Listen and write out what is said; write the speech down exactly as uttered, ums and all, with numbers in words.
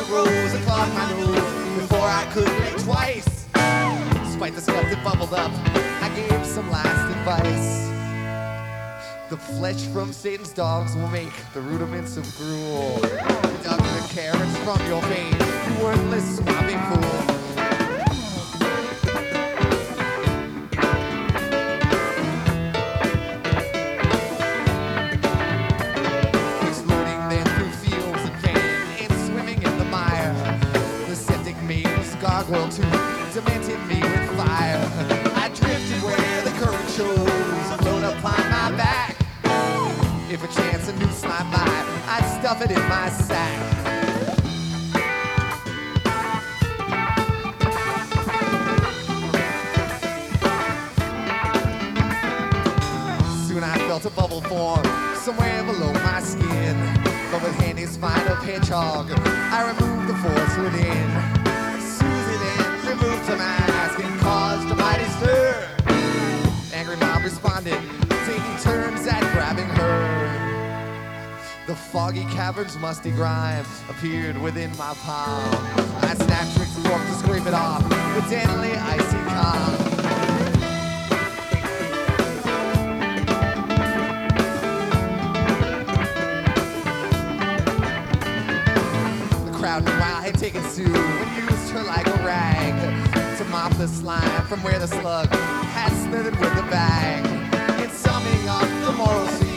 rose and clogged my nose before I could blink twice. Despite the stuff that bubbled up, I gave some last advice. The flesh from Satan's dogs will make the rudiments of gruel. Dug the carrots from your vein, you worthless, swampy fool. Gargoyle too demented me with fire. I drifted where the current shows, float upon my back. If a chance a noose slide by, I'd stuff it in my sack. Soon I felt a bubble form somewhere below my skin. But with handy spine of hedgehog, I removed the force within. Removed the mask and caused a mighty stir. Angry mob responded, taking turns at grabbing her. The foggy cavern's musty grime appeared within my palm. I snapped Rick's fork to scrape it off with deadly icy calm. The crowd meanwhile had taken Sue and used her like a rag to mop the slime from where the slug had slithered with the bag. In summing up the moral scene,